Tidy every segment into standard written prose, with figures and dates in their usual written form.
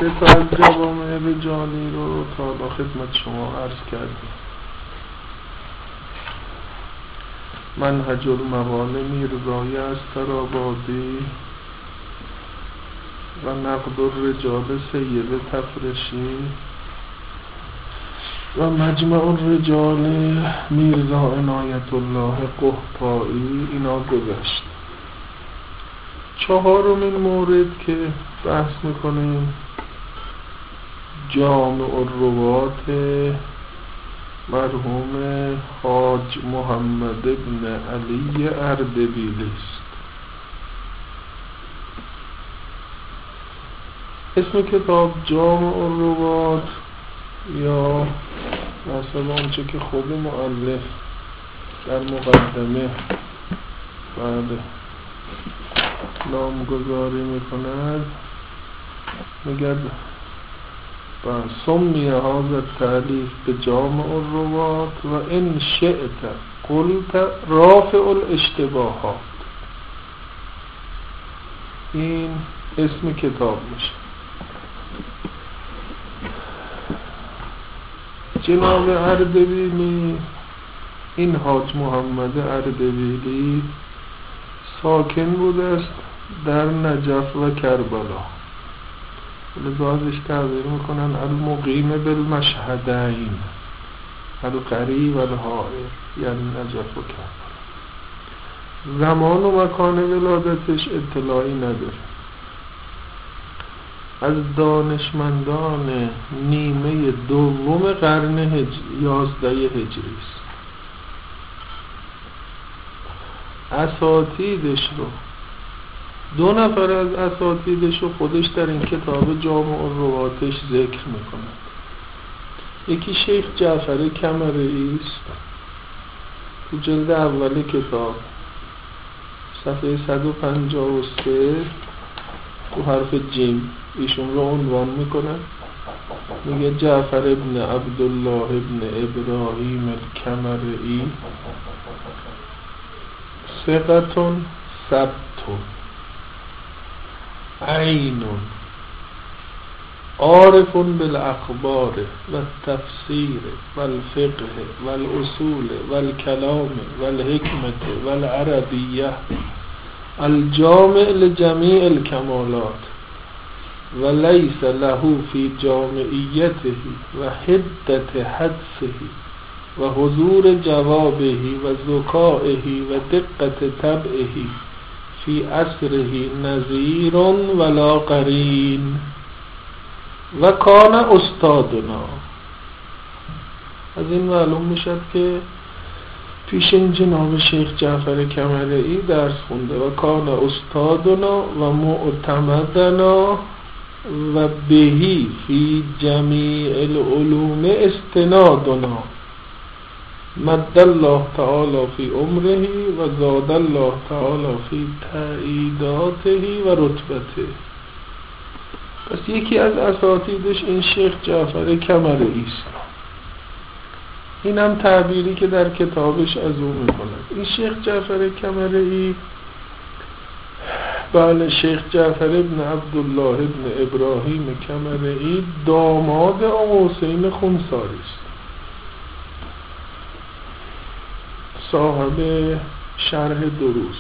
سه تا از جوامع رجالی رو تا با خدمت شما عرض کردیم. منهج المقال میرزایی از ترابادی و نقد الرجال سید تفرشی و مجمع الرجال میرزا عنایت الله قحطایی اینا گذشت. چهارمین مورد که بحث میکنیم جامع الروات مرحوم حاج محمد بن علی اردبیلی است. اسم کتاب جامع الروات یا مثلا آنچه که خود مؤلف در مقدمه نامگذاری میکند میگه سمی هذا التألیف به جامع الروات و ان شئت قلت رافع الاشتباهات. این اسم کتاب میشه. جناب اردبیلی، این حاج محمد اردبیلی ساکن بوده است در نجف و کربلا، لذا ازش تعبیر میکنن المقیم بالمشهدین القریب والحائر، یعنی نجف و کربلا. زمان و مکان ولادتش اطلاعی نداره. از دانشمندان نیمه دوم قرن 11 هجری است. اساتیدش رو، دو نفر از اساتیدش رو خودش در این کتاب جامع الرواتش ذکر میکند. یکی شیخ جعفر کمرئی است، تو جلد اول کتاب صفحه 153 تو حرف جیم ایشون رو عنوان میکنه، میگه جعفر ابن عبدالله ابن ابراهیم الکمرئی ثقتون ثبتون عینون عارف بالاخبار و التفسیر و الفقه و الاصول و الکلام و الحکمت و العربیه الجامع لجمیع الکمالات و لیس له فی جامعیته و حدت حدسه و حضور جوابه و ذکائه و دقت طبعه فی عصره نظیر ولا قرین و کان استادنا. از این معلوم میشد که پیش این جناب شیخ جعفر کمرئی درس خونده و کان استادنا و معتمدنا و بهی فی جمیع العلوم استنادنا مد الله تعالی فی عمره و زاد الله تعالی فی تأییداته و رتبته. پس یکی از اساتیدش این شیخ جعفر کمرئی است. این هم تعبیری که در کتابش از او میکند. این شیخ جعفر کمرئی، بله، شیخ جعفر ابن عبدالله ابن ابراهیم کمرئی داماد آقا حسین خونساری است، صاحب شرح دروس.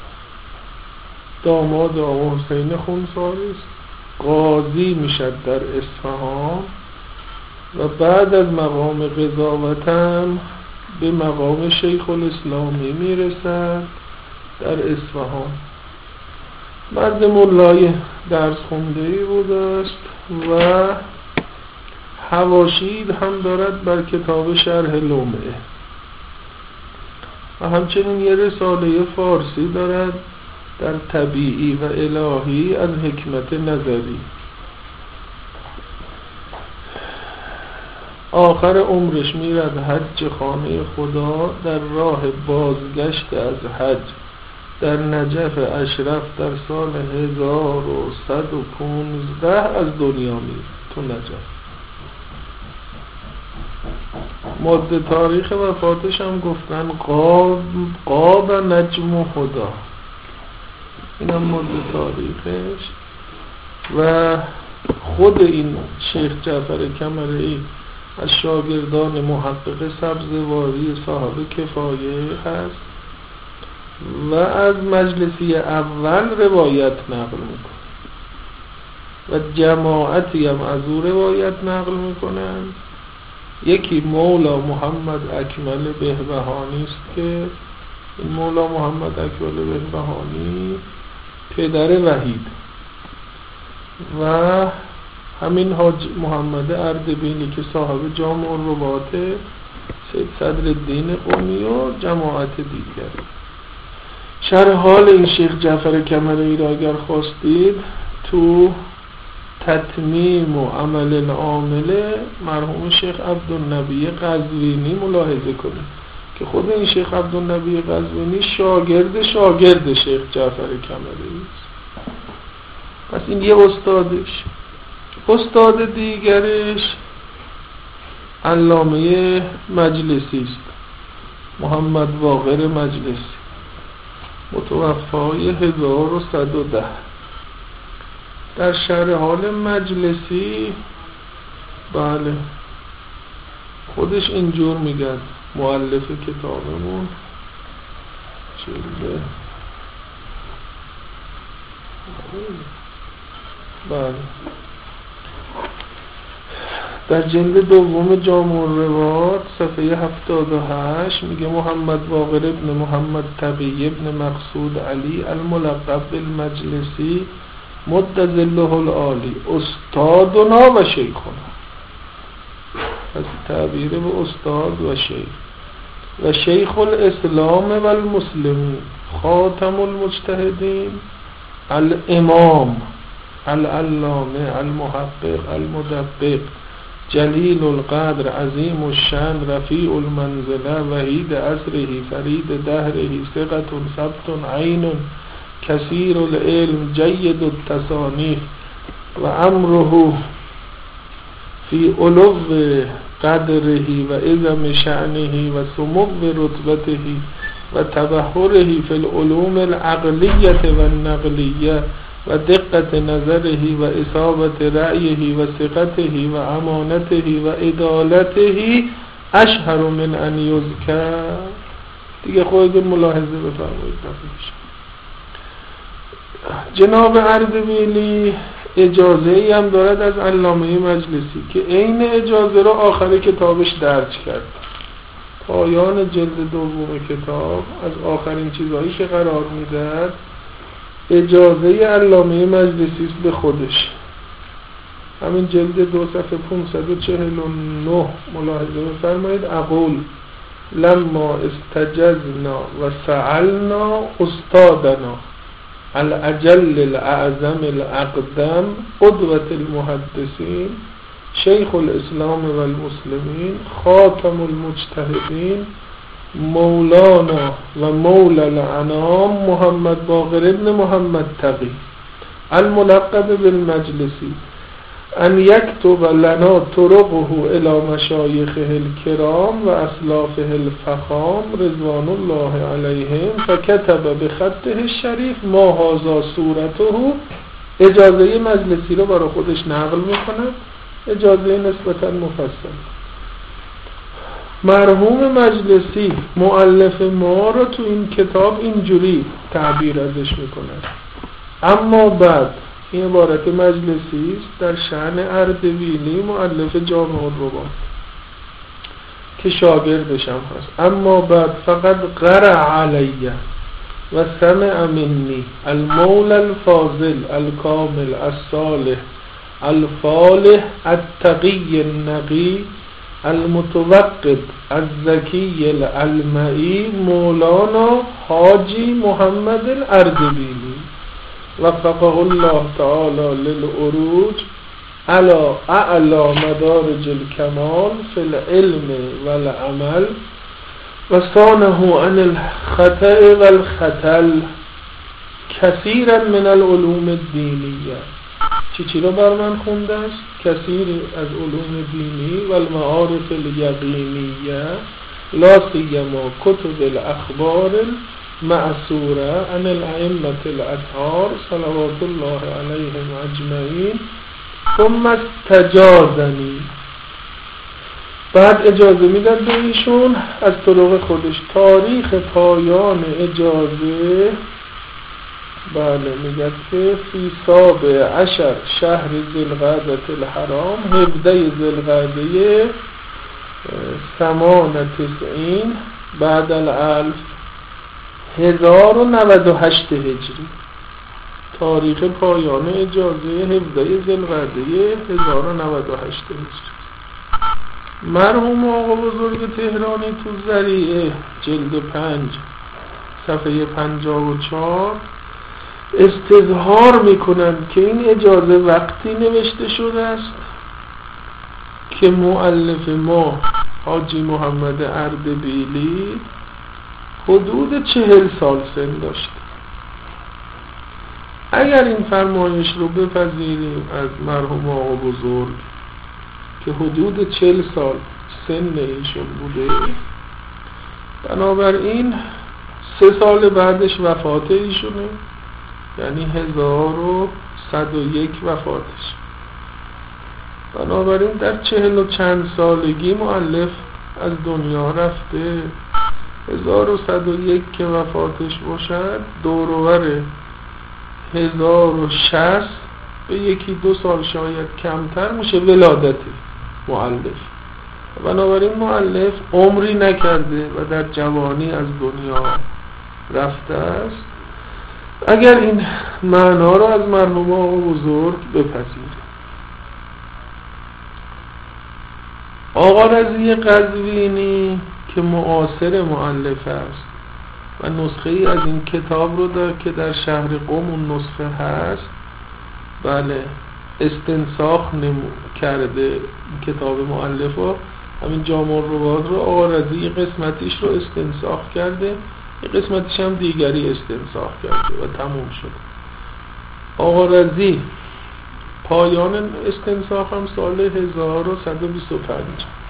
داماد آقا حسین خونساری است، قاضی میشد در اصفهان و بعد از مقام قضاوتم به مقام شیخ الاسلامی میرسد در اصفهان. مرد ملای درس خونده‌ای بوده است و حواشی هم دارد بر کتاب شرح لمعه و همچنین یه رساله فارسی دارد در طبیعی و الهی از حکمت نظری. آخر عمرش میرد حج خانه خدا، در راه بازگشت از حج در نجف اشرف در سال 1115 از دنیا میره تو نجف. مده تاریخ وفاتش هم گفتن قاب نجم خدا، اینم مده تاریخش. و خود این شیخ جعفر کمرئی از شاگردان محقق سبزواری صاحب کفایه هست و از مجلسی اول روایت نقل میکنه و جماعتی هم از او روایت نقل میکنن. یکی مولا محمد اکمل بهبهانی است که این مولا محمد اکمل بهبهانی پدر وحید و همین حاج محمد اردبیلی که صاحب جامع الروات سید صدرالدین قمی و جماعت دیگر. شرح حال این شیخ جعفر کمرئی را اگر خواستید تو تتمیم و عمل العامل مرحوم شیخ عبدالنبی قزوینی ملاحظه کنید که خود این شیخ عبدالنبی قزوینی شاگرد شیخ جعفر کمرئی است. پس این یه استادش. استاد دیگرش علامه مجلسی است، محمد باقر مجلسی، متوفای 1110. در شرح حال مجلسی بله خودش اینجور میگن، مؤلف کتابمون جلد بله در جلد دوم جامع الروات صفحه 78 میگه محمد باقر ابن محمد تقی ابن مقصود علی الملقب بالمجلسی مد ظله العالی استادنا و شیخنا. از تعبیر به استاد و شیخ و شیخ الاسلام و المسلمین خاتم المجتهدین الامام العلامه المحقق المدبق جلیل القدر عظیم الشان رفیع المنزله وحید عصره فرید دهره ثقة ثبت عین کثیر العلم جید التصانیف و امره فی علو قدره و عظم شأنه و سمو رتبته و تبحره فی العلوم العقلیه و النقلیه و دقت نظره و اصابت رأیه و ثقته و امانته و عدالته اشهر من ان یذکر. دیگه خودتون ملاحظه بفرمایید. جناب اردبیلی اجازه ای هم دارد از علامه مجلسی که عین اجازه را آخر کتابش درج کرد. پایان جلد دوم کتاب از آخرین چیزهایی که قرار میداد اجازه علامه مجلسی است به خودش. همین جلد 2 صفحه 549 ملاحظه بفرمایید. اقول لما استجزنا و سألنا استادنا الاجل الاعظم الاقدم قدوة المحدثین شیخ الاسلام و المسلمین خاتم المجتهدین مولانا و مولا الانام محمد باقر ابن محمد تقی الملقب بالمجلسی ان یکتب لنا طرقه الى مشایخه الکرام و اسلافه الفخام رضوان الله علیهم فکتب بخطه الشریف ما هذا صورته. اجازه مجلسی رو برای خودش نقل میکنه، اجازه نسبتا مفصل. مرحوم مجلسی مؤلف ما رو تو این کتاب اینجوری تعبیر ازش میکنه: اما بعد، این عبارت مجلسی است در شأن اردبیلی مؤلف جامع الروات که شاگردش هم هست. اما بعد فقط قرأ علیه و سمع منی المولى الفاضل الکامل الصالح الفالح التقی النقی المتوقد الذکی العلمعی مولانا حاجی محمد الاردبیلی وفقه الله تعالی للعروج على اعلی مدارج الکمال فی العلم والعمل و صانه عن الخطأ والخطل کثیرا من العلوم الدینیه. چی رو بر من خونده است؟ کثیری از علوم دینی و المعارف الیقینیه لا سیما کتب الاخبار معصوره عن الائمه الاطهار صلوات الله علیهم اجمعین ثم استجازنی، بعد اجازه میدن به ایشون از طرق خودش. تاریخ پایان اجازه بله میگه که فی سابع عشر شهر ذوالقعده الحرام 17 ذوالقعده ثمان تسعین بعد الالف 1098 هجری. تاریخ پایان اجازه 17 ذوالقعده 1098 هجری. مرحوم آقا بزرگ تهرانی تو ذریعه جلد 5 صفحه 54 استظهار میکنند که این اجازه وقتی نوشته شده است که مؤلف ما حاجی محمد اردبیلی حدود 40 سال سن داشت. اگر این فرمایش رو بپذیریم از مرحوم آقا بزرگ که حدود 40 سال سن ایشون بوده، بنابراین 3 سال بعدش وفات ایشونه، یعنی 1101 وفاتش. بنابراین در 40 و چند سالگی مؤلف از دنیا رفته. 1101 که وفاتش باشد دوروبر 1060 به 1-2 سال شاید کمتر میشه ولادت مؤلف. بنابراین مؤلف عمری نکرده و در جوانی از دنیا رفته است. اگر این معنا را از مرحوم آقا بزرگ بپذیریم. آقا رضی قزوینی که معاصر مؤلف است و نسخه ای از این کتاب رو داره که در شهر قم اون نسخه هست، بله استنساخ کرده این کتاب مؤلف رو. همین جامع الروات رو آقا رضی قسمتیش رو استنساخ کرده، این قسمتیش هم دیگری استنساخ کرده و تموم شد. آقا رضی پایان استنساخ هم سال 1125،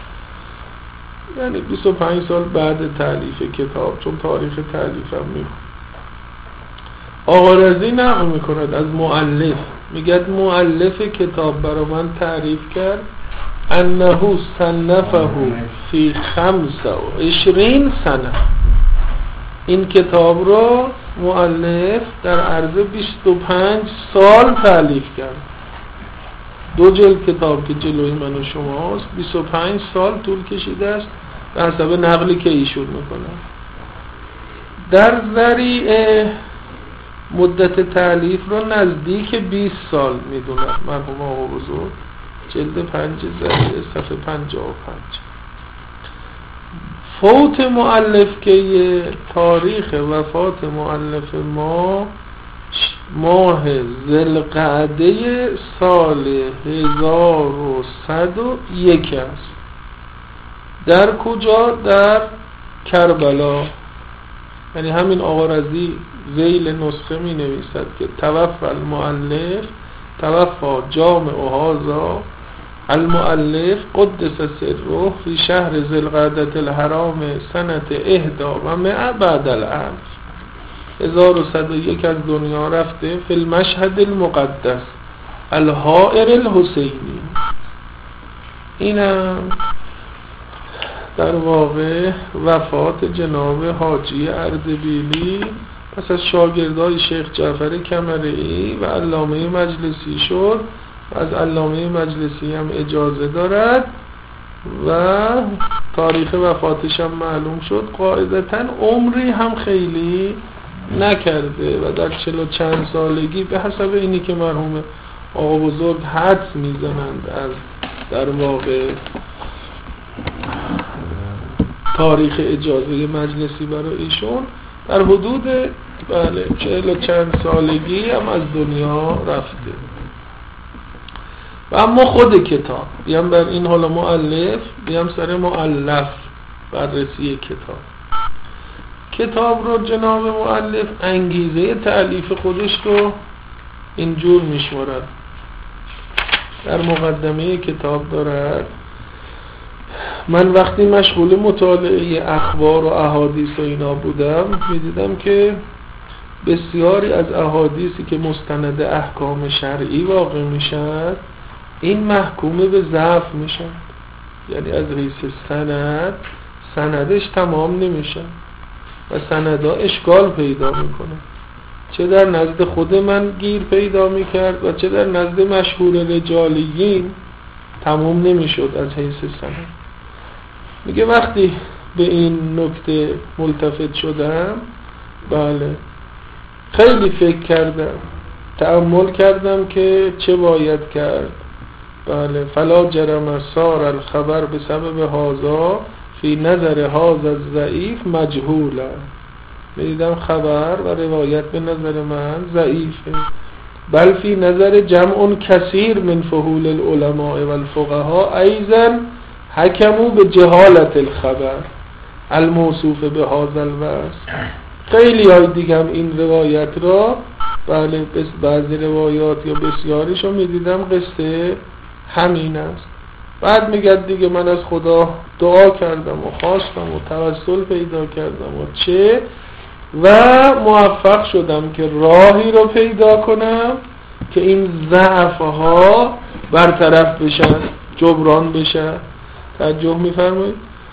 یعنی 25 سال بعد تالیف کتاب، چون تاریخ تالیف هم میخواد. آقا رضی نقل میکند از مؤلف، میگه مؤلف کتاب برای من تعریف کرد انه صنفه فی 25 سنه. این کتاب رو مؤلف در عرض 25 سال تالیف کرد. 2 جلد کتاب که جلوی من و شماست 25 سال طول کشیده است به حسب نقلی که ایشون میکنه. در ذریعه مدت تالیف رو نزدیک 20 سال میدونن مرحوم آقا بزرگ. جلد 5 ذریعه صفحه 55. فوت مؤلف که تاریخ وفات مؤلف ما ماه ذوالقعده سال 1101 است. در کجا؟ در کربلا. یعنی همین آقا رضی ذیل نسخه می نویسد که توفى المؤلف توفى جامع هذا المؤلف قدس سره فی شهر ذوالقعده الحرام سنة 1100 بعد الالف. 1101 از دنیا رفته فی المشهد المقدس الحائر الحسینی. اینم در واقع وفات جناب حاجی اردبیلی پس از شاگردای شیخ جعفر کمرئی و علامه مجلسی شد. از علامه مجلسی هم اجازه دارد و تاریخ وفاتش هم معلوم شد. قاعدتاً عمری هم خیلی نکرده و در 40 و چند سالگی به حسب اینی که مرحوم آقا بزرگ حدس میزنند از در واقع تاریخ اجازه مجلسی برای ایشون در حدود 40 و چند سالگی هم از دنیا رفته. و اما خود کتاب بیام بر این حالا مؤلف بیام سر مؤلف بررسی کتاب رو جناب مؤلف انگیزه تألیف خودش رو اینجور میشمارد. در مقدمه کتاب دارد من وقتی مشغول مطالعه اخبار و احادیث و اینا بودم میدیدم که بسیاری از احادیثی که مستند احکام شرعی واقع میشد این محکومه به ضعف میشن، یعنی از حیث سندش تمام نمیشن و سندها اشکال پیدا میکنه، چه در نزد خود من گیر پیدا میکرد و چه در نزد مشهور رجالیین تمام نمیشد از حیث سند. میگه وقتی به این نکته ملتفت شدم، بله خیلی فکر کردم، تأمل کردم که چه باید کرد. بله فلا جرم صار الخبر بسبب هذا فی نظر هذا الضعیف مجهولا. میدیدم خبر و روایت به نظر من ضعیفه، بل فی نظر جمع کثیر من فحول العلماء والفقهاء ایضا حکموا به جهالت الخبر الموصوف به هذا الوصف. خیلی های دیگه هم این روایت را، بله بعضی روایات یا بسیاریش رو میدیدم قصه همین است. بعد میگه دیگه من از خدا دعا کردم و خواستم و توسل پیدا کردم و چه و موفق شدم که راهی رو پیدا کنم که این ضعفها برطرف بشن، جبران بشن. توجه میفرمایید؟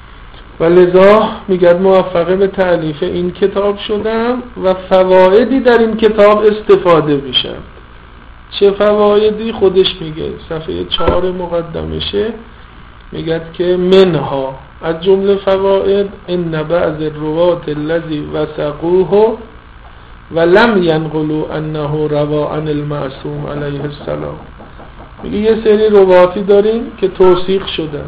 و لذا میگه موفق به تألیف این کتاب شدم و فوایدی در این کتاب استفاده میشم. چه فوایدی؟ خودش میگه صفحه 4 مقدمشه، میگه که منها از جمله فواید ان بعض الروات الذي وثقوه ولم ينقلوا انه روا عن المعصوم علیه السلام. میگه یه سری رواتی داریم که توثیق شدن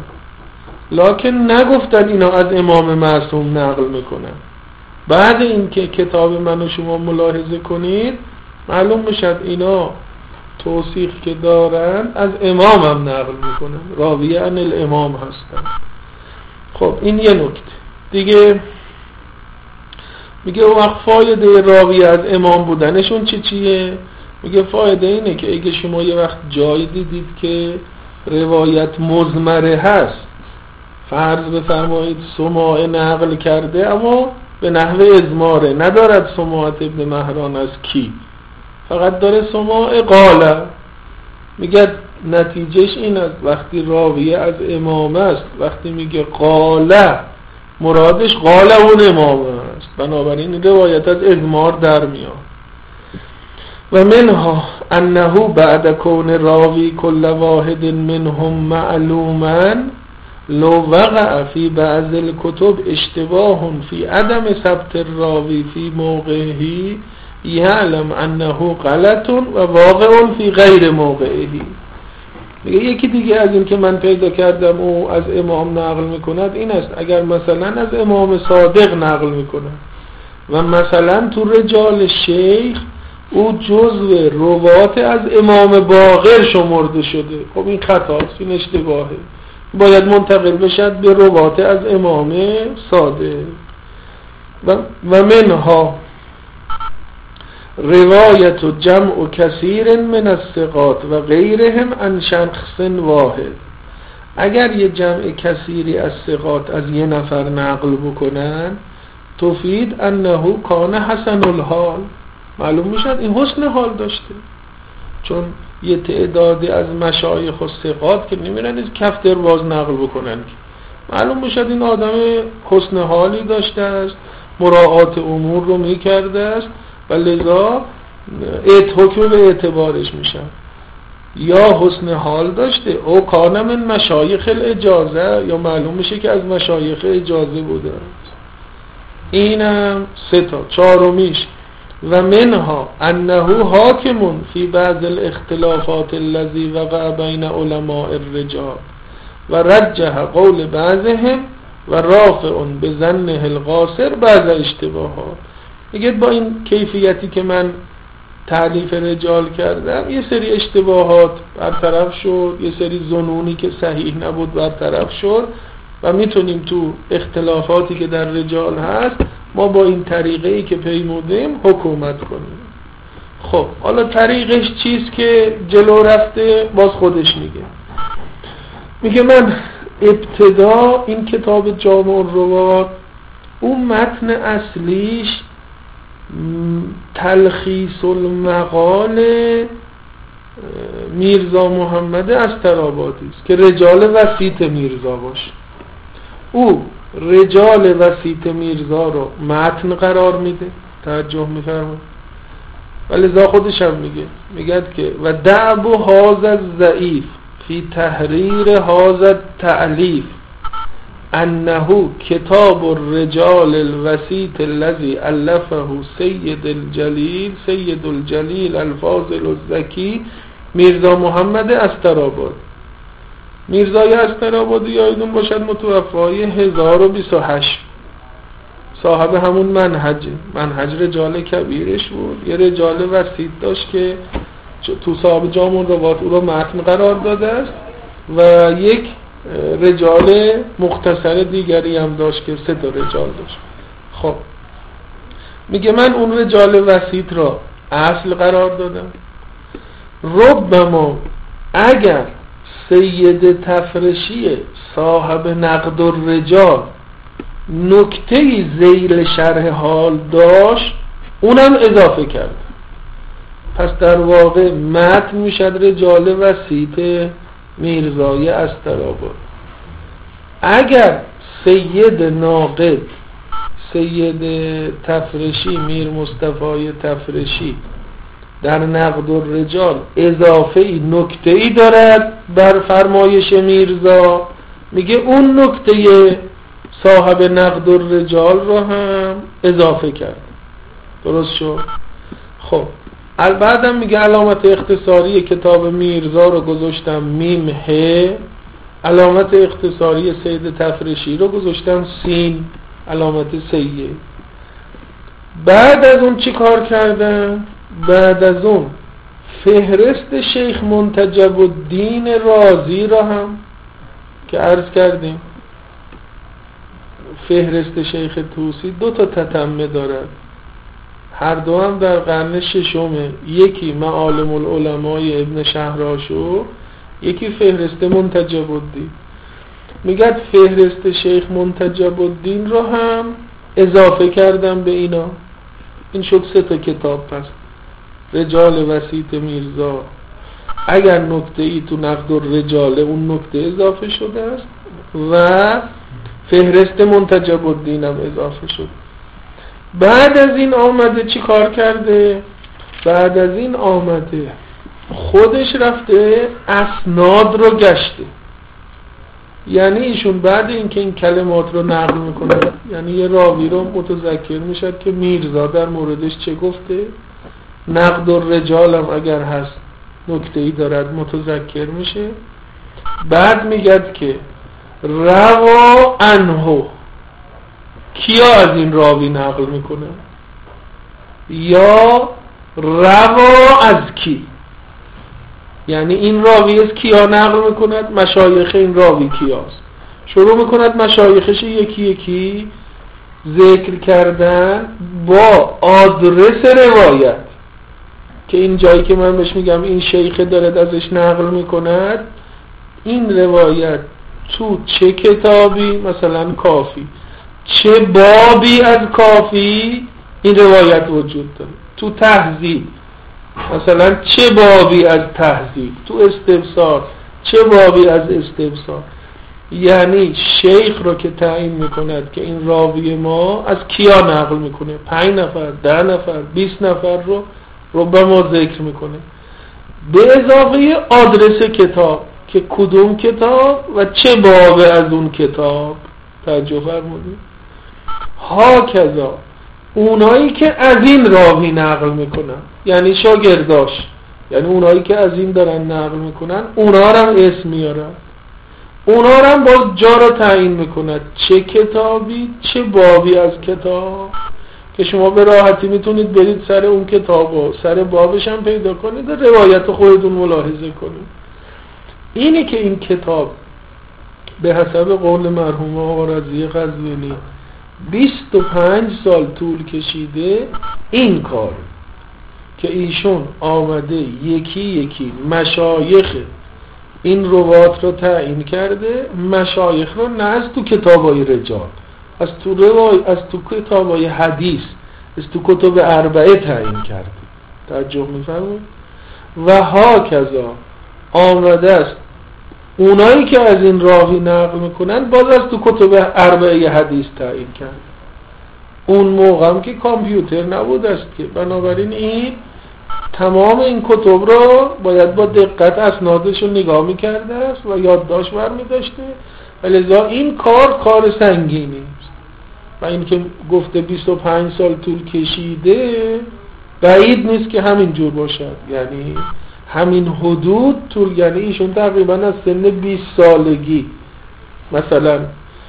لکن نگفتن اینا از امام معصوم نقل میکنن. بعد اینکه کتاب منو شما ملاحظه کنید معلوم میشد اینا توثیق که دارن از امام هم نقل میکنن، راوی عن الامام هستن. خب این یه نکته دیگه. میگه اون وقت فایده راوی از امام بودنشون چیه؟ میگه فایده اینه که اگه شما یه وقت جایی دیدید که روایت مضمره هست، فرض بفرمایید سماع نقل کرده اما به نحو اضماره، ندارد سماعت ابن مهران از کی، فقط داره سماع قاله. میگه نتیجهش این است وقتی راویه از امام است، وقتی میگه قاله مرادش قاله اون امام است، بنابراین روایت از اضمار در میاد. و منها انه بعد کون راوی کل واحد منهم معلوما لو وقع فی بعض الكتب اشتباه فی عدم ثبت الراوی فی موقعه یعلم انه غلط و واقع فی غیر موقعه. میگه یکی دیگه از این که من پیدا کردم او از امام نقل میکند این است اگر مثلا از امام صادق نقل میکند و مثلا تو رجال شیخ او جزو روات از امام باقر شمرده شده، خب این خطاست، این اشتباهه، باید منتقل بشد به روات از امام صادق. و منها روایت و جمع و کثیر من الثقات و غیرهم عن شخص واحد. اگر یه جمع کثیری از ثقات از یه نفر نقل بکنن تفید انه کان حسن الحال، معلوم میشد این حسن حال داشته، چون یه تعدادی از مشایخ و ثقات که نمیرن کف درواز نقل بکنن، معلوم میشد این آدم حسن حالی داشته است، مراعات امور رو میکرده است و لذا حکم به اعتبارش میشن. یا حسن حال داشته او کان من مشایخ الاجازه، یا معلوم میشه که از مشایخ اجازه بوده است. اینم 3 تا. 4میش و منها انه حاکم فی بعض الاختلافات الذی وقع بین علماء الرجال و رجح قول بعضهم و رافع بظنه القاصر بعض اشتباهات. میگه با این کیفیتی که من تعلیف رجال کردم یه سری اشتباهات برطرف شد، یه سری ظنونی که صحیح نبود برطرف شد و میتونیم تو اختلافاتی که در رجال هست ما با این طریقه‌ای که پیمودیم حکومت کنیم. خب حالا طریقش چیست که جلو رفته؟ باز خودش میگه من ابتدا این کتاب جامع الروات اون متن اصلیش تلخیص المقال میرزا محمد استرآبادی است که رجال وسیط میرزا باشه. او رجال وسیط میرزا رو متن قرار میده، توجه میفرمایید، ولی لذا خودش هم میگه که و دعب هذا الضعیف فی تحریر هذا التألیف انه کتاب الرجال الوسیط الذي الفه سید الجلیل الفاضل الزکی میرزا محمد استرآبادی. میرزای استرآبادی یادتون باشد متوفای 1028، صاحب همون منهج رجال کبیرش بود. یه رجال وسیط داشت که تو صاحب جامع الروات او رو متن قرار داده است و یک رجال مختصر دیگری هم داشت که 3 رجال داشت. خب میگه من اون رجال وسیط را اصل قرار دادم. ربما اگر سید تفرشی صاحب نقد الرجال نکته ذیل شرح حال داشت اونم اضافه کرد، پس در واقع متن میشد رجال وسیط میرزای استرآباد. اگر سید ناقد سید تفرشی میر مصطفی تفرشی در نقد الرجال اضافه ای نکته ای دارد بر فرمایش میرزا، میگه اون نکته صاحب نقد الرجال رو هم اضافه کرد. درست شد؟ خب البته میگه علامت اختصاری کتاب میرزا رو گذاشتم میم ه، علامت اختصاری سید تفرشی رو گذاشتم سین، علامت سیه. بعد از اون چی کار کردم؟ بعد از اون فهرست شیخ منتجب الدین رازی را هم که عرض کردیم فهرست شیخ طوسی 2 تتمه دارد، هر دو هم در قرن 6، یکی معالم العلمای ابن شهرآشوب، یکی فهرست منتجب الدین. میگه فهرست شیخ منتجب الدین رو هم اضافه کردم به اینا. این شد 3 کتاب. پس رجال وسیط میرزا اگر نکته ای تو نقد الرجال اون نکته اضافه شده است و فهرست منتجب الدین هم اضافه شد. بعد از این آمده چی کار کرده؟ بعد از این آمده خودش رفته اسناد رو گشته. یعنی ایشون بعد اینکه این کلمات رو نقل میکنه، یعنی یه راوی رو متذکر میشد که میرزا در موردش چه گفته، نقد الرجال هم اگر هست نکته ای دارد متذکر میشه. بعد میگد که روا عنه، کیا از این راوی نقل میکنه، یا روا از کی، یعنی این راوی از کیا نقل میکند، مشایخ این راوی کیاست. شروع میکند مشایخش یکی یکی ذکر کردن با آدرس روایت، که این جایی که من بهش میگم این شیخ دارد ازش نقل میکند، این روایت تو چه کتابی، مثلا کافی، چه بابی از کافی این روایت وجود داره، تو تهذیب مثلا چه بابی از تهذیب، تو استبصار چه بابی از استبصار. یعنی شیخ رو که تعیین میکند که این راوی ما از کیا نقل میکنه، 5 نفر 10 نفر 20 نفر رو به ما ذکر میکنه، به اضافه آدرس کتاب که کدوم کتاب و چه باب از اون کتاب. توجه فرمودید؟ ها کذا اونایی که از این راوی نقل میکنن، یعنی شاگرداش، یعنی اونایی که از این دارن نقل میکنن، اونا هم اسم میارن، اونا هم باز جا رو تعیین میکنن، چه کتابی چه بابی از کتاب، که شما به راحتی میتونید برید سر اون کتاب و سر بابش هم پیدا کنید و روایت خودتون ملاحظه کنید. اینی که این کتاب به حسب قول مرحوم آقا رضی قزوینی 25 سال طول کشیده، این کار که ایشون آمده یکی یکی مشایخ این روات رو تعیین کرده، مشایخ رو نه از تو کتابای رجال، از تو کتابای حدیث، از تو کتب اربعه تعیین کرده. توجه می‌فرمایید؟ و هاکذا آمده است اونایی که از این راوی نقل میکنن باز از تو کتب اربعه حدیث تعیین کرد. اون موقع هم که کامپیوتر نبود است که، بنابراین این تمام این کتب رو باید با دقت اسنادش رو نگاه میکرده است و یادداشت برمی‌داشته و لذا این کار سنگینی است و این که گفته 25 سال طول کشیده بعید نیست که همین جور باشد، یعنی همین حدود طول، یعنی ایشون تقریبا از سن 20 سالگی مثلا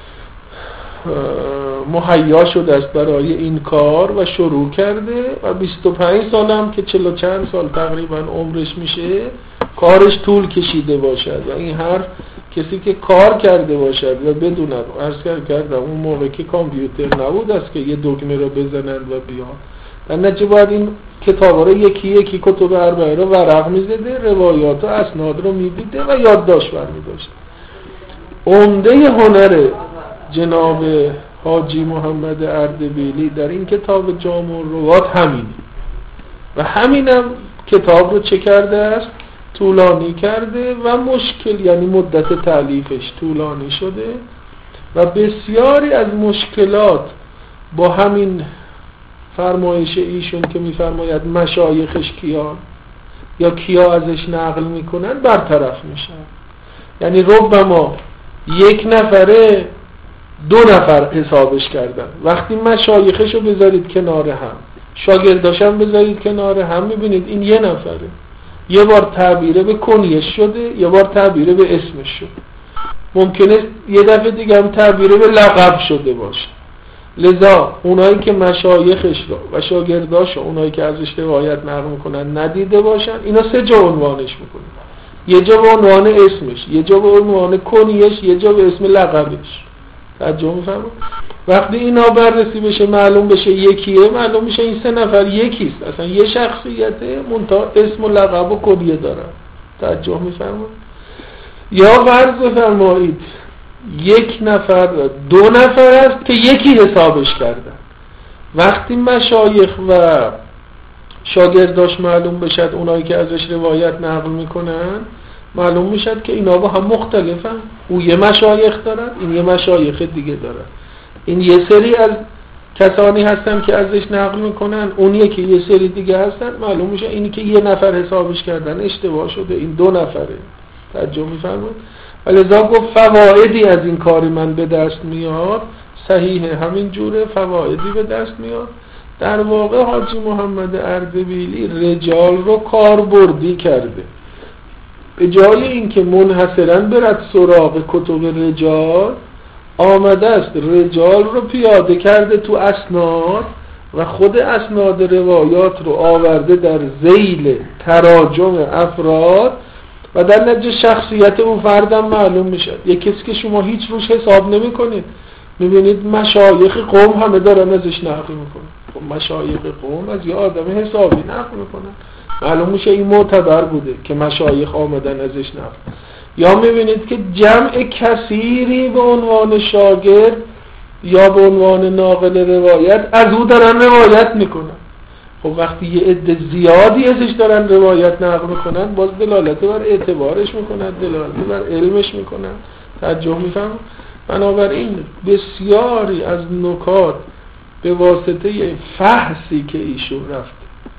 مهیا شده است برای این کار و شروع کرده و 25 سال هم که 40 چند سال تقریبا عمرش میشه کارش طول کشیده باشد و این حرف کسی که کار کرده باشد و بدوند، عرض کردم اون موقع که کامپیوتر نبود است که یه دکمه رو بزنند و بیان، در نتیجه باید این کتابا رو یکی کتب اربعه رو ورق میزده، روایات و اسناد رو میدیده و یادداشت برمی‌داشته. عمده هنر جناب حاجی محمد اردبیلی در این کتاب جامع الروات همینه و همینم کتاب رو چه کرده است؟ طولانی کرده و مشکل، یعنی مدت تألیفش طولانی شده و بسیاری از مشکلات با همین فرمایش ایشون که میفرماید مشایخش کیان یا کیا ازش نقل میکنن برطرف میشن. یعنی ربما یک نفره 2 نفر حسابش کردن، وقتی مشایخش رو بذارید کنار هم، شاگرداشم بذارید کنار هم، میبینید این یه نفره، یه بار تعبیره به کنیش شده، یه بار تعبیره به اسمش شده، ممکنه یه دفعه دیگه هم تعبیره به لقب شده باشه. لذا اونایی که مشایخش رو و شاگرداش رو، اونایی که ازش روایت نقل میکنن ندیده باشن، اینا 3 جا عنوانش میکنن، یه جا به عنوان اسمش، یه جا به عنوان کنیش، یه جا به اسم لقبش. توجه می‌فرمایید؟ وقتی اینا بررسی بشه معلوم بشه یکیه، معلوم میشه این 3 نفر یکیست، اصلا یه شخصیته منتها اسم و لقب و کنیه دارن. توجه می‌فرمایید؟ یا فرض بفرمایید 1 نفر 2 نفر است که یکی حسابش کردن، وقتی مشایخ و شاگرداش معلوم بشد، اونایی که ازش روایت نقل میکنن، معلوم میشد که اینا با هم مختلفن، او یه مشایخ دارن، این یه مشایخ دیگه دارن، این یه سری از کسانی هستن که ازش نقل میکنن، اون یکی یه سری دیگه هستن، معلوم میشه اینی که یه نفر حسابش کردن اشتباه شده، این 2 نفره. توجه میفرمایید؟ ولذا گفت فوائدی از این کاری من به دست میاد، صحیح همین جوره، فوائدی به دست میاد. در واقع حاجی محمد اردبیلی رجال رو کاربردی کرده، به جای اینکه منحصراً برد سراغ کتب رجال، آمده است رجال رو پیاده کرده تو اسناد و خود اسناد روایات رو آورده در ذیل تراجم افراد و در نتیجه شخصیت اون فردم معلوم میشه. یک کسی که شما هیچ روش حساب نمی کنید، میبینید مشایخ قوم همه دارن ازش نقل میکنن، خب مشایخ قوم از یه آدم حسابی نقل میکنن، معلوم میشه این معتبر بوده که مشایخ آمدن ازش نقل. یا میبینید که جمع کثیری به عنوان شاگرد یا به عنوان ناقل روایت از او دارن روایت میکنن. خب وقتی یه عده زیادی ازش دارن روایت نقل میکنن، باز دلالت بر اعتبارش میکنن، دلالت بر علمش میکنن. توجه میفهم؟ بنابراین بسیاری از نکات به واسطه فحصی که ایشون رفت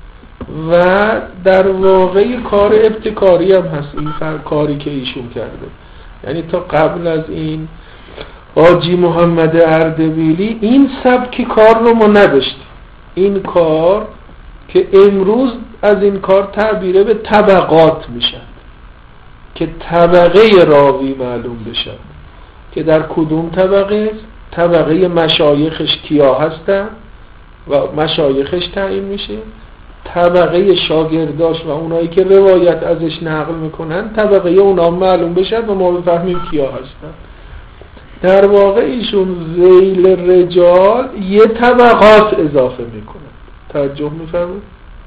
و در واقع کار ابتکاری هم هست این کاری که ایشون کرده، یعنی تا قبل از این حاجی محمد اردبیلی این سبک کار رو ما نداشتیم. این کار که امروز از این کار تعبیره به طبقات میشن که طبقه راوی معلوم بشن که در کدوم طبقه، طبقه مشایخش کیا هستن و مشایخش تعیین میشه، طبقه شاگرداش و اونایی که روایت ازش نقل میکنن طبقه اونا معلوم بشه و ما بفهمیم کیا هستن. در واقع ایشون ذیل رجال یه طبقات اضافه میکنن. توجه میفرمایید؟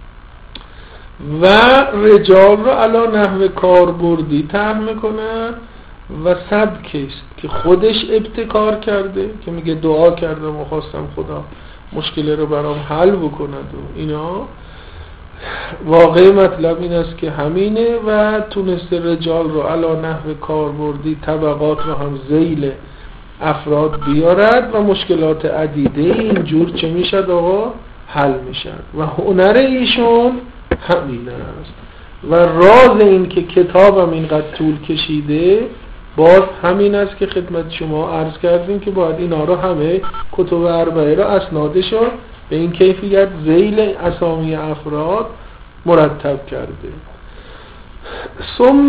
و رجال رو علا نحو کاربردی طرح میکنن و سبکیست که خودش ابتکار کرده، که میگه دعا کردم و خواستم خدا مشکل رو برام حل بکند و اینا، واقع مطلب این است که همینه و تونسته رجال رو علا نحو کاربردی طبقات رو هم ذیل افراد بیارد و مشکلات عدیده اینجور چه میشد آقا؟ حل میشد و هنر ایشون همین است و راز این که کتابم اینقدر طول کشیده باز همین است که خدمت شما عرض کردیم که باید اینا رو همه کتب اربعه رو اسنادش رو به این کیفیت ذیل اسامی افراد مرتب کرده. ثم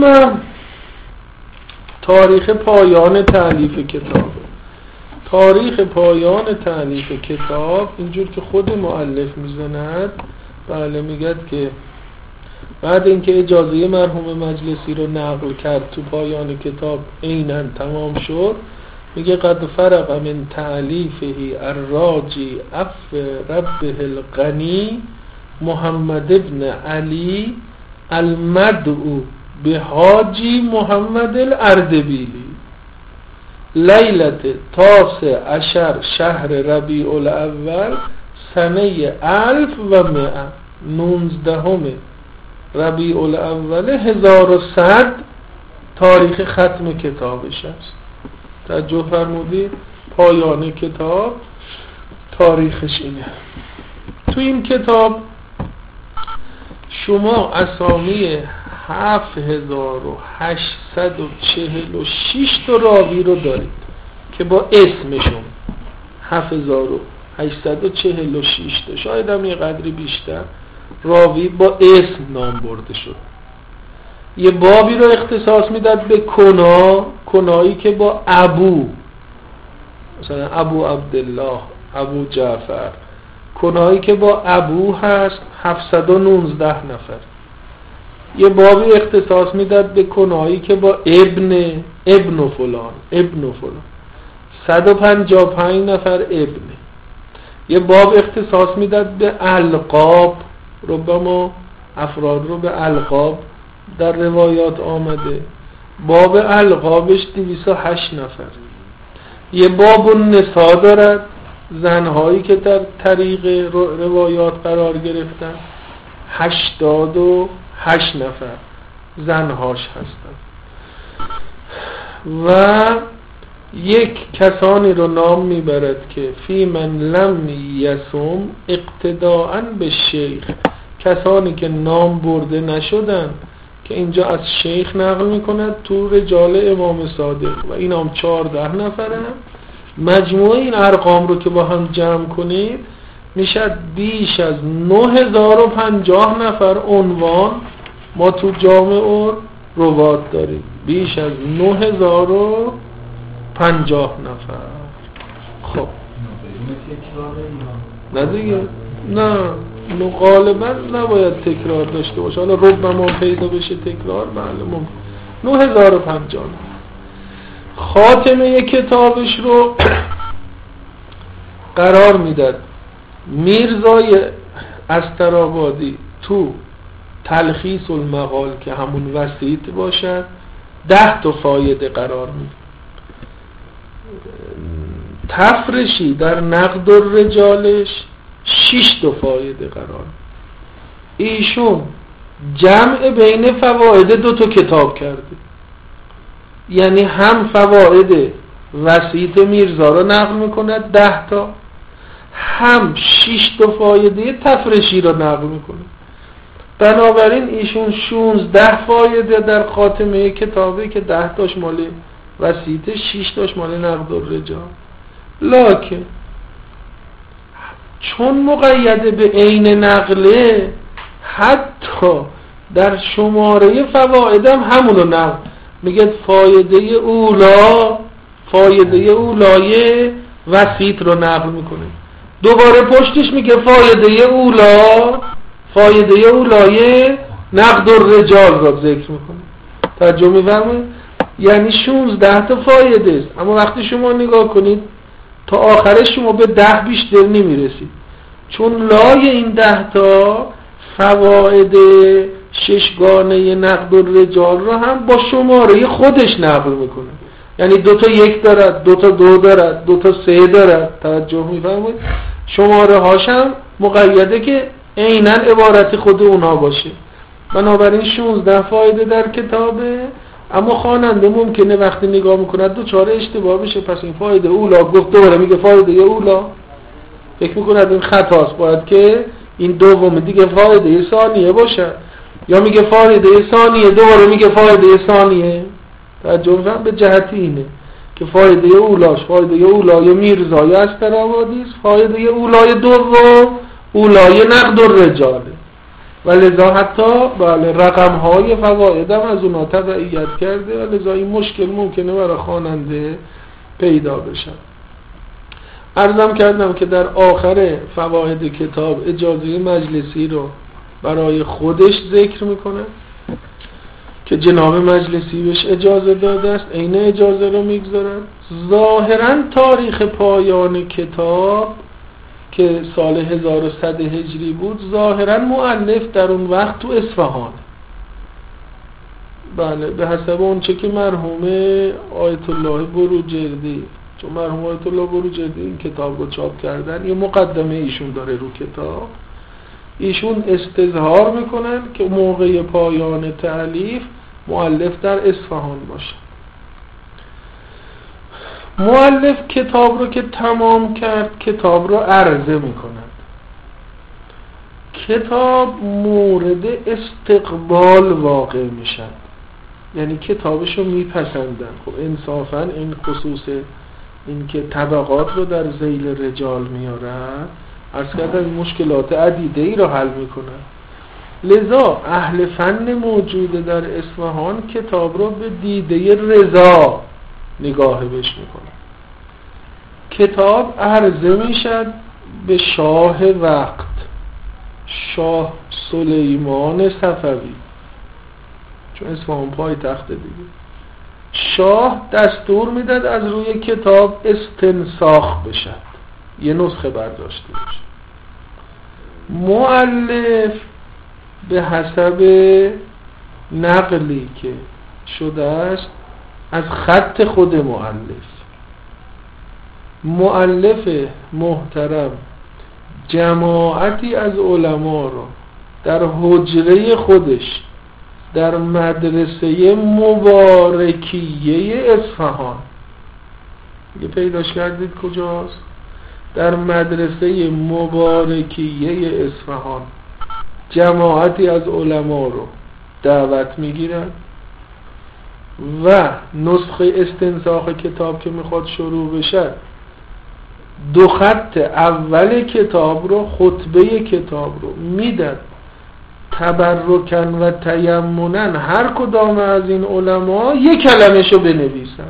تاریخ پایان تألیف کتاب. تاریخ پایان تألیف کتاب اینجور که خود مؤلف میزند، بله میگد که بعد اینکه اجازه مرحوم مجلسی رو نقل کرد تو پایان کتاب عیناً تمام شد، میگه قد فرق من تألیفه الراجی عفو ربه الغنی محمد ابن علی المدعو به حاجی محمد الاردبیلی لیلت 19 شهر ربیع الاول سنه 1100 19 ربیع الاول 1100 تاریخ ختم کتابش است. توجه فرمودید؟ پایان کتاب تاریخش اینه. تو این کتاب شما اسامی 7846 تا راوی رو دارید که با اسمشون 7846 تا، شاید هم یه قدری بیشتر راوی با اسم نام برده شد. یه بابی رو اختصاص میداد به کنایی که با ابو، مثلا ابو عبدالله، ابو جعفر، کنایی که با ابو هست 719 نفر. یه بابی اختصاص میداد به کنایی که با ابن فلان 155 نفر ابن. یه باب اختصاص میداد به القاب، ربما افراد رو به القاب در روایات آمده، باب القابش 208 نفر. یه باب النساء دارد، زنهایی که در طریق روایات قرار گرفتن 88 نفر زنهاش هستن. و یک کسانی رو نام میبرد که فی من لم یسم اقتداء به شیخ، کسانی که نام برده نشدن که اینجا از شیخ نقل میکند تو رجال امام صادق و این هم 14 نفره. مجموع این ارقام رو که با هم جمع کنید میشد بیش از 9050 نفر عنوان ما تو جامع روات داریم، بیش از 9050 نفر. خب نه دیگه، نه غالبا نباید تکرار داشته باشه، حالا ربما پیدا بشه تکرار، معلوم 9050. خاتمه کتابش رو قرار میداد میرزای استرآبادی تو تلخیص المقال که همون وسیط باشد 10 تا فایده قرار میده. تفرشی در نقد الرجالش 6 تا فایده قرار. ایشون جمع بین فواید 2 تا کتاب کرده، یعنی هم فواید وسیط میرزا رو نقل میکنه 10 تا، هم 6 تا فایده تفرشی رو نقل میکنه. بنابراین ایشون 16 فایده در خاتمه کتابه که 10 تاش مال وسیطه، 6 تاش مال نقد الرجال. لکن چون مقیده به عین نقله، حتی در شماره فوایدم همونو نقل میگه فایده اولای وسیط رو نقل میکنه، دوباره پشتش میگه فایده اولای نقد الرجال رو ذکر میکنه. توجه می‌فرمایید؟ یعنی 16 تا فایده است، اما وقتی شما نگاه کنید تا آخرش شما به 10 بیشتر نمیرسید، چون لای این 10 تا فواید 6 گانه نقد الرجال رو هم با شماره خودش نقل میکنه. یعنی 2 تا 1 دارد، 2 تا 2 دارد، 2 تا 3 دارد. توجه می‌فرمایید؟ شماره هاش هم مقیده که عیناً عبارت خود اونا باشه. بنابراین 16 فایده در کتابه، اما خواننده ممکنه وقتی نگاه میکنه دوچار اشتباه بشه. پس این فایده اولا گفت، دوباره میگه فایده اولا، فکر میکنه این خطاست، باید که این دوم دیگه فایده ثانیه باشه، یا میگه فایده ثانیه دوباره میگه فایده ثانیه. توجه فهم به جهتی اینه که فایده اولاش فایده اولای میرزای استرآبادی است، فایده اولای دوم اولای نقد الرجاله، و لذا حتی بله رقم های فواید هم از اونا تبعیت کرده، و لذا این مشکل ممکنه برای خواننده پیدا بشه. عرضم کردم که در آخر فواید کتاب اجازه مجلسی رو برای خودش ذکر میکنه که جناب مجلسی بهش اجازه داده است، عین اجازه رو میگذارن. ظاهرا تاریخ پایان کتاب که سال 1100 هجری بود، ظاهرا مؤلف در اون وقت تو اصفهان، بله به حسب اون چه که مرحوم آیت الله بروجردی، چون مرحوم آیت الله بروجردی این کتاب رو چاپ کردن، یه مقدمه ایشون داره رو کتاب، ایشون استظهار میکنن که موقع پایان تألیف مؤلف در اصفهان باشه. مؤلف کتاب رو که تمام کرد، کتاب رو عرضه میکنند. کتاب مورد استقبال واقع میشن، یعنی کتابشو میپسندن. خب انصافا این خصوص این که طبقات رو در ذیل رجال میارن، عرض کردن مشکلات عدیده ای رو حل میکنن. لذا اهل فن موجود در اصفهان کتاب رو به دیده رضا نگاه بش میکنن. کتاب عرضه میشد به شاه وقت، شاه سلیمان صفوی، چون اصفهان پای تخت دیگه. شاه دستور میداد از روی کتاب استنساخ بشد، یه نسخه برداشته بشه. مؤلف به حسب نقلی که شده است از خط خود مؤلف محترم جماعتی از علما رو در حجره خودش در مدرسه مبارکیه اصفهان، یه پیداش کردید کجاست؟ در مدرسه مبارکیه اصفهان جماعتی از علما رو دعوت میگیرن و نسخه استنساخ کتاب که میخواد شروع بشه، دو خط اول کتاب رو، خطبه کتاب رو میدن تبرکن و تیمنن هر کدام از این علما یک کلمه شو بنویسن.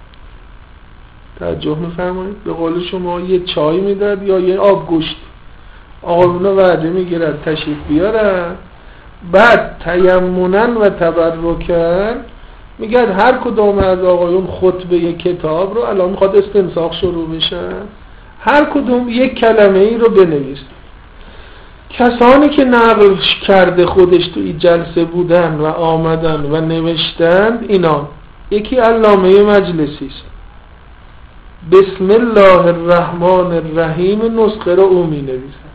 توجه میفرمایید؟ به قول شما یه چای میداد یا یه آب گوشت، آقایون وعده میگیرد تشریف بیارن، بعد تیمنن و تبرکن میگه هر کدام از آقایون خطبه کتاب رو الان میخواد استنساخ شروع بشه، هر کدوم یک کلمه ای رو بنویس. کسانی که نقل کرده خودش تو این جلسه بودن و آمدن و نوشتند اینا، یکی علامه مجلسی است، بسم الله الرحمن الرحیم نسخه رو او می نویسند.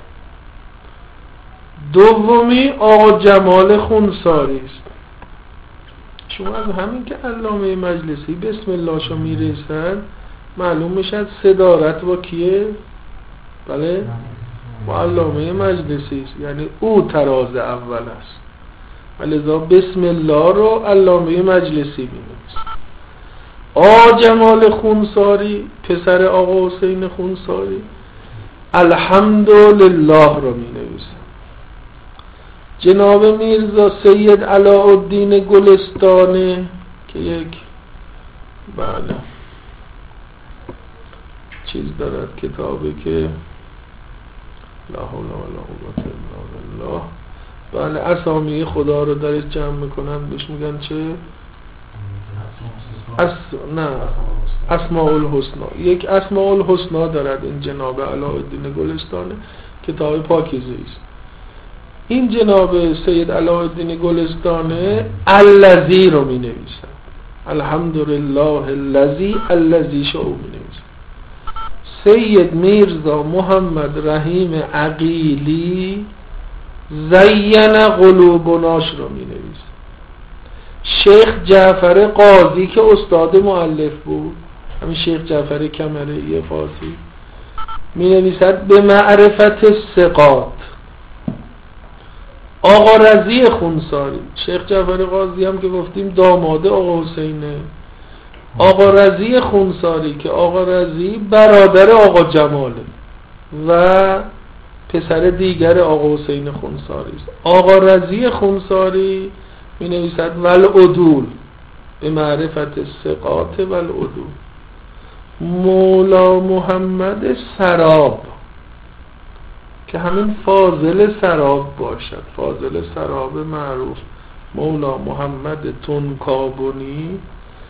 دومی آقا جمال خونساری است. شما از همین که علامه مجلسی بسم الله شو می رسند معلوم میشد صدارت با کیه؟ بله با علامه مجلسی است، یعنی او تراز اول است، ولذا بسم الله رو علامه مجلسی می نویسند. آقا جمال خونساری پسر آقا حسین خونساری الحمدلله رو می نویسند. جناب میرزا سید علاءالدین گلستانه که یک بله چیز دارد، کتابی که لا حول ولا قوة الا بالله، بله اسامی خدا رو درش جمع میکنن، بهش میگن چه؟ نه اسماء الحسنا. یک اسماء الحسنا دارد این جناب علاءالدین گلستانه، کتاب پاکیزه است. این جناب سید علاءالدین گلستانه الذی رو می نویسن، الحمدلله الذی شو می نویسن. سید میرزا محمد رحیم عقیلی زین قلوبناش رو می نویسه. شیخ جعفر قاضی که استاد مؤلف بود، همین شیخ جعفر کمرئی فارسی، می نویسد به معرفت ثقات. آقا رضی خونساری، شیخ جعفر قاضی هم که گفتیم داماد آقا حسینه، آقا رضی خونساری که آقا رضی برادر آقا جماله و پسر دیگر آقا حسین خونساری است. آقا رضی خونساری می نویسد والعدول به معرفت ثقات والعدول. مولا محمد سراب که همین فاضل سراب باشد، فاضل سراب معروف، مولا محمد تنکابونی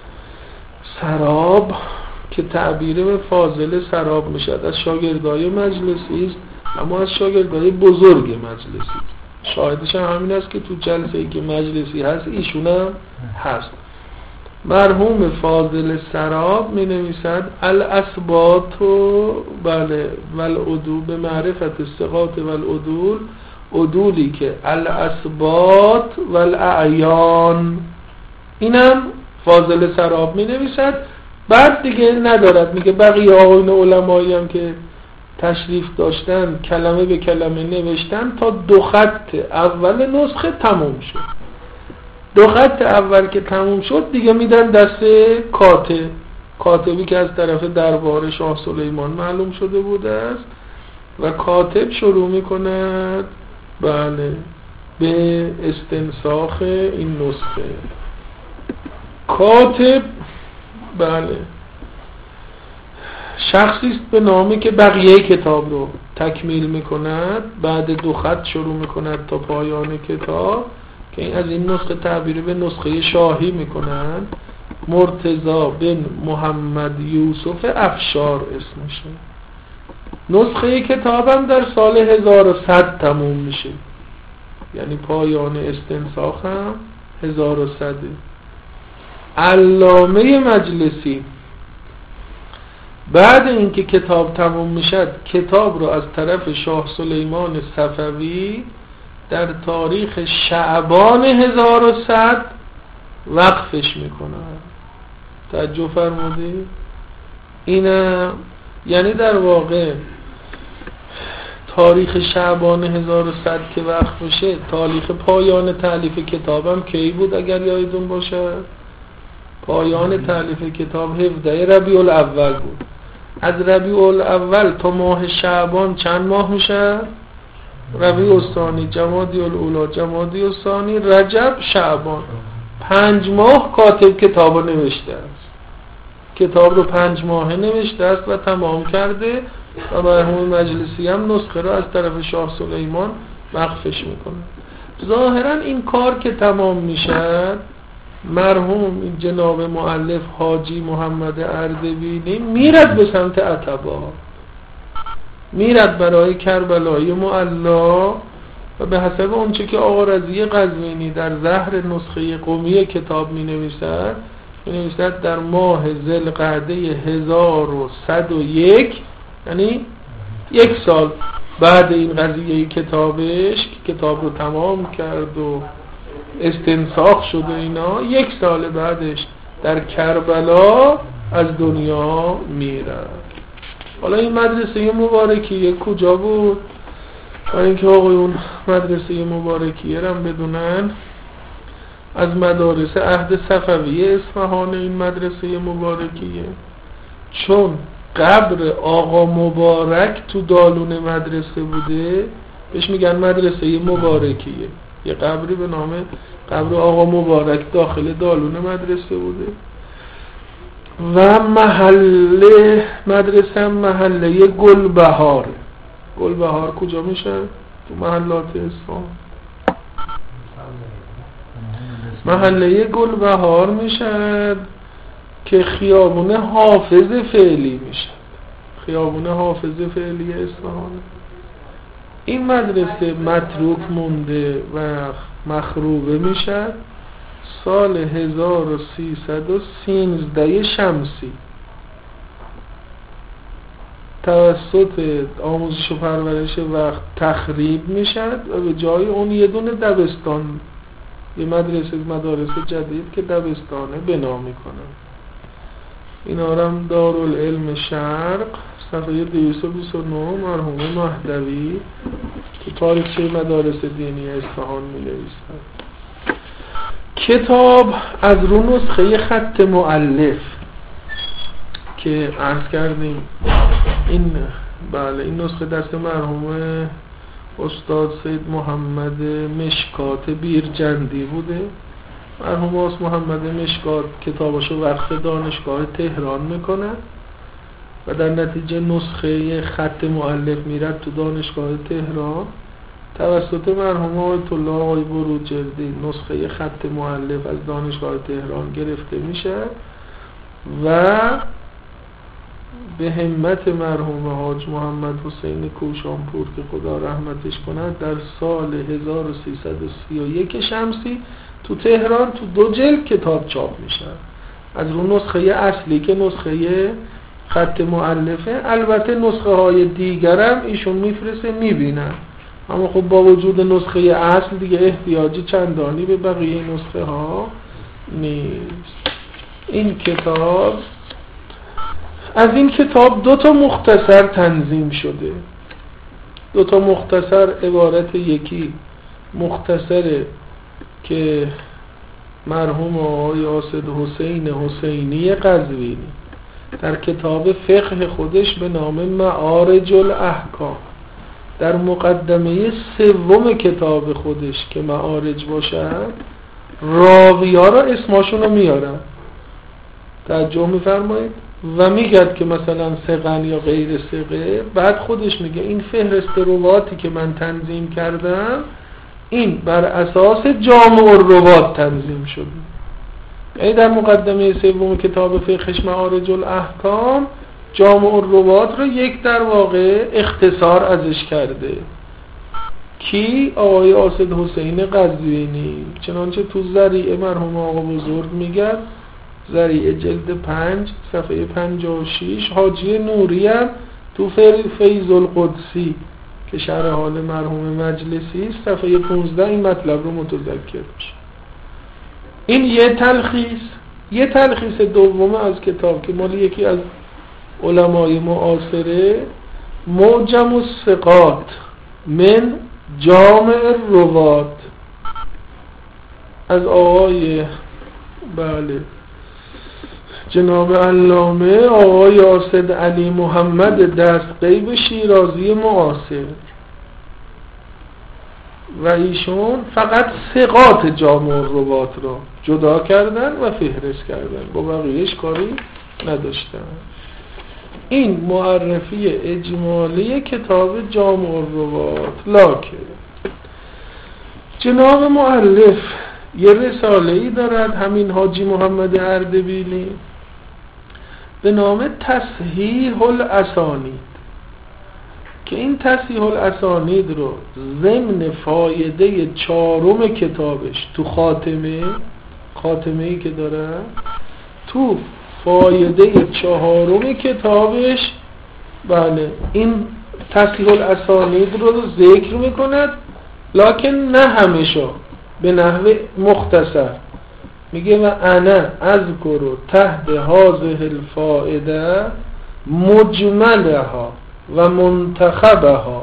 سراب که تعبیر به فاضل سراب میشد، از شاگردای مجلسی است، اما از شاگردای بزرگ مجلسی. شاهدش هم همین است که تو جلسه ای که مجلسی هست ایشون هم هست. مرحوم فاضل سراب می نویسد الاسبات بله والعدول به معرفت الثقات والعدول، عدولی که الاسبات والاعیان، اینم فاضل سراب می نویسد. بعد دیگه ندارد، میگه بقیه آقایون علمایی هم که تشریف داشتن کلمه به کلمه نوشتن تا 2 خط اول نسخه تموم شد. 2 خط اول که تموم شد دیگه میدن دست کاتب، کاتبی که از طرف دربار شاه سلیمان معلوم شده بوده است و کاتب شروع میکند بله به استنساخ این نسخه. کاتب بله شخصی است به نامی که بقیه کتاب رو تکمیل میکند، بعد 2 خط شروع میکند تا پایان کتاب که این از این نسخه تعبیر به نسخه شاهی میکنند. مرتضی بن محمد یوسف افشار اسمشه. نسخه کتابم در سال 1100 تموم میشه، یعنی پایان استنساخ هم 1100. علامه مجلسی بعد اینکه کتاب تموم میشد کتاب رو از طرف شاه سلیمان صفوی در تاریخ شعبان 1100 وقفش میکنن. توجه فرمودید؟ این یعنی در واقع تاریخ شعبان 1100 که وقف میشه، تاریخ پایان تالیف کتابم کی بود اگر یادتون باشه؟ پایان تالیف کتاب 17 ربیع الاول بود. از ربیع الاول تا ماه شعبان چند ماه میشه؟ ربیع الثانی، جمادی الاولی، جمادی الثانی، رجب، شعبان. 5 ماه کاتب کتاب رو نوشته است. کتاب رو 5 ماه نوشته است و تمام کرده و مرحوم مجلسی هم نسخه رو از طرف شاه سلیمان وقفش میکنه. ظاهرا این کار که تمام میشه، مرحوم این جناب مؤلف حاجی محمد اردبیلی میرد به سمت عتبا، میرد برای کربلای معلا و به حسب اونچه که آقا رضی قزوینی در زهر نسخه قمی کتاب می نویسد در ماه ذوالقعده 1101، یعنی 1 سال بعد این قضیه کتابش که کتاب رو تمام کرد و استنساخ شد و اینا، 1 سال بعدش در کربلا از دنیا میره. حالا این مدرسه مبارکیه کجا بود؟ برای اینکه آقایون مدرسه مبارکیه رو بدونن، از مدارس عهد صفوی اصفهان این مدرسه مبارکیه. چون قبر آقا مبارک تو دالون مدرسه بوده بهش میگن مدرسه مبارکیه. یه قبری به نام قبر آقا مبارک داخل دالون مدرسه بوده و محله مدرسه محله گلبهاره. گلبهار کجا میشه؟ تو محلات اصفهان. محله گلبهار میشه که خیابون حافظ فعلی میشه، خیابون حافظ فعلی اصفهان. این مدرسه متروک مونده و مخروبه میشه سال 1313 شمسی. توسط آموزش و پرورش وقت تخریب میشد و به جای اون یه دونه دبستان، یه مدارس جدید که دبستانه بنا میکنن. اینا هم دارالعلم شرق صفحه 229 مرحوم مهدوی تو تاریخچه مدارس دینی اصفهان می‌نویسند. کتاب از رو نسخه خط مؤلف که عرض کردیم این نسخه دست مرحوم استاد سید محمد مشکات بیرجندی بوده. مرحوم استاد محمد مشکات کتاباشو وقف دانشگاه تهران میکنه و در نتیجه نسخه خط مؤلف میرد تو دانشگاه تهران. توسط مرحوم آیت الله آقای بروجردی نسخه خط مؤلف از دانشگاه تهران گرفته میشه و به همت مرحوم حاج محمد حسین کوشانپور که خدا رحمتش کند در سال 1331 شمسی تو تهران تو 2 جلد کتاب چاپ میشه از رو نسخه اصلی که نسخه خط مؤلفه. البته نسخه های دیگرم ایشون میفرسته میبینن، اما خب با وجود نسخه اصل دیگه احتیاجی چندانی به بقیه نسخه ها نیست. این کتاب از این کتاب 2 مختصر تنظیم شده. 2 مختصر عبارت یکی مختصره که مرحوم آقای آصد حسین حسینی قزوینی در کتاب فقه خودش به نام معارج الاحکام در مقدمه 3 کتاب خودش که معارج باشد راوی‌ها را اسماشون رو میارن، توجه میفرمایید، و میگه که مثلا ثقه یا غیر ثقه. بعد خودش میگه این فهرست رواتی که من تنظیم کردم این بر اساس جامع الروات تنظیم شده. یعنی در مقدمه 3 کتاب فقهش معارج الاحکام جامع الروات رو یک در واقع اختصار ازش کرده. کی؟ آقای آصد حسین قزوینی. چنانچه تو ذریعه مرحوم آقا بزرگ میگه، ذریعه جلد 5 صفحه 56، حاجی نوری هم تو فیض القدسی که شرح حال مرحوم مجلسی صفحه 15 این مطلب رو متذکر میشه. این یه تلخیص دوم از کتاب که مال یکی از علمای معاصره، معجم الثقات من جامع الروات از آقای جناب علامه آقای آصد علی محمد دستغیب شیرازی معاصر، و ایشون فقط ثقات جامع الروات را جدا کردن و فهرست کردن، با بقیهش کاری نداشتن. این معرفی اجمالی کتاب جامع الروات. لکن جناب مؤلف یه رساله‌ای دارد، همین حاجی محمد اردبیلی، به نام تصحیح الاسانید، که این تصحیح الاسانید رو ضمن فایده 4 کتابش تو خاتمه‌ای که داره، تو فایده 4 کتابش این تصحیح الاسانید رو ذکر میکند، لکن نه همیشه، به نحو مختصر. میگه و انا اذکر تحت هذه الفائده مجملها و منتخبها.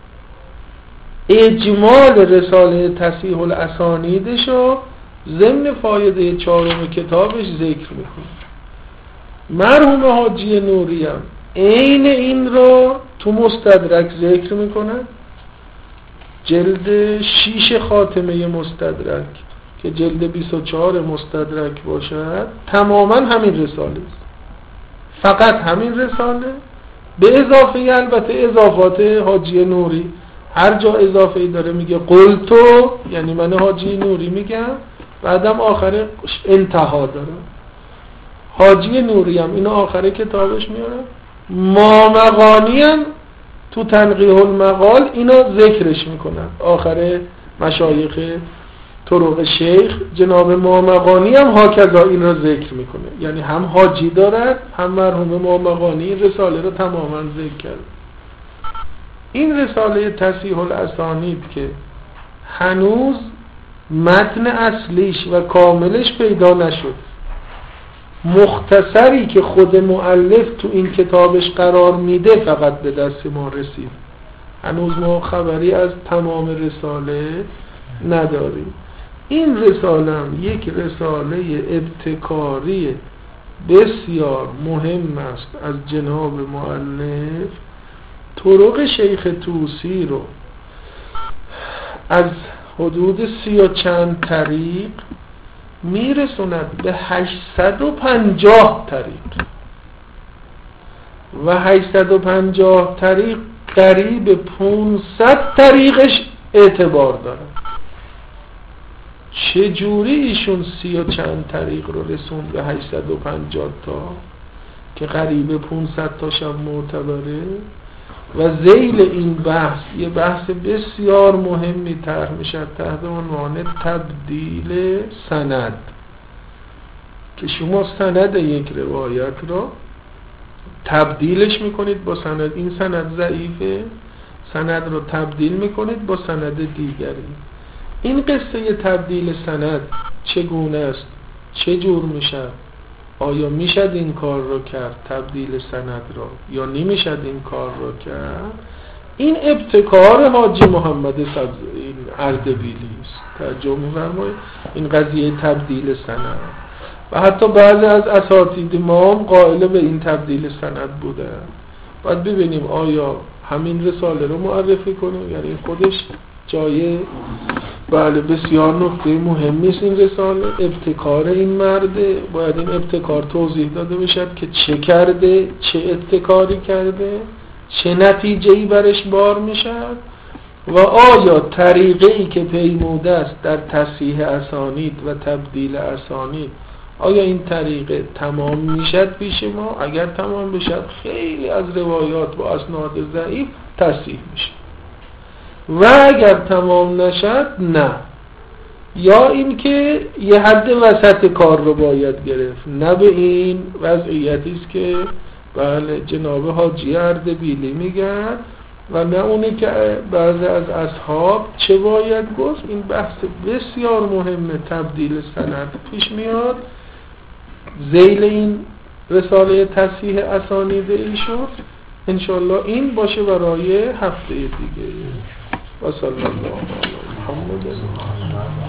اجمال رساله تصحیح الاسانیدشو ضمن فایده 4 کتابش ذکر میکنه. مرحوم حاجی نوری هم عین این رو تو مستدرک ذکر میکنه، جلد 6 خاتمه مستدرک که جلد 24 مستدرک باشد، تماما همین رساله است، فقط همین رساله، به اضافه البته اضافات حاجی نوری. هر جا اضافه ای داره میگه قلتو، یعنی من حاجی نوری میگم، بعدم آخر انتها داره. حاجی نوری هم اینو آخر کتابش میاره. ما مقانی هم تو تنقیح المقال اینو ذکرش میکنن، آخر مشایخ طرق شیخ جناب مامقانی هم هاکذا این را ذکر میکنه، یعنی هم حاجی دارد هم مرحوم مامقانی این رساله را تماما ذکر کرد. این رساله تصحیح الاسانید که هنوز متن اصلیش و کاملش پیدا نشد، مختصری که خود مؤلف تو این کتابش قرار میده فقط به دست ما رسید. هنوز ما خبری از تمام رساله نداریم. این رساله هم یک رساله ابتکاری بسیار مهم است از جناب مؤلف. طرق شیخ طوسی رو از حدود 30 و چند طریق میرسوند به 850 طریق و 850 طریق قریب 500 طریقش اعتبار داره. چجوری ایشون 30 و چند طریق رو رسوند به 850 تا که قریب 500 تاشم معتبره؟ و ذیل این بحث یه بحث بسیار مهمی طرح میشه تحت عنوان تبدیل سند، که شما سند یک روایت رو تبدیلش میکنید با سند، این سند ضعیفه، سند رو تبدیل میکنید با سند دیگری. این قصه تبدیل سند چگونه است؟ چه جور میشه؟ آیا میشد این کار رو کرد تبدیل سند رو یا نمیشد این کار رو کرد؟ این ابتکار حاجی محمد این اردبیلی است. توجه می‌فرمایید؟ این قضیه تبدیل سند و حتی بعضی از اساتید ما هم قائل به این تبدیل سند بوده. باید ببینیم آیا همین رساله رو معرفی کنیم، یعنی خودش جای بله بسیار نکته مهمی است. این رساله ابتکار این مرده، باید این ابتکار توضیح داده بشد که چه کرده، چه ابتکاری کرده، چه نتیجه‌ای برش بار میشد و آیا طریقه‌ای که پیموده است در تصحیح اسانید و تبدیل اسانید، آیا این طریقه تمام میشد پیش ما؟ اگر تمام بشد خیلی از روایات با اسناد ضعیف تصحیح میشه و اگر تمام نشد نه، یا اینکه یه حد وسط کار رو باید گرفت. نه به این وضعیتی است که بله جناب حاجی اردبیلی میگن و نه اونی که بعضی از اصحاب چه باید گفت. این بحث بسیار مهمه تبدیل سند پیش میاد ذیل این رساله تصحیح اسانید ایشون. انشالله این باشه برای هفته دیگه. و صلی الله علی محمد.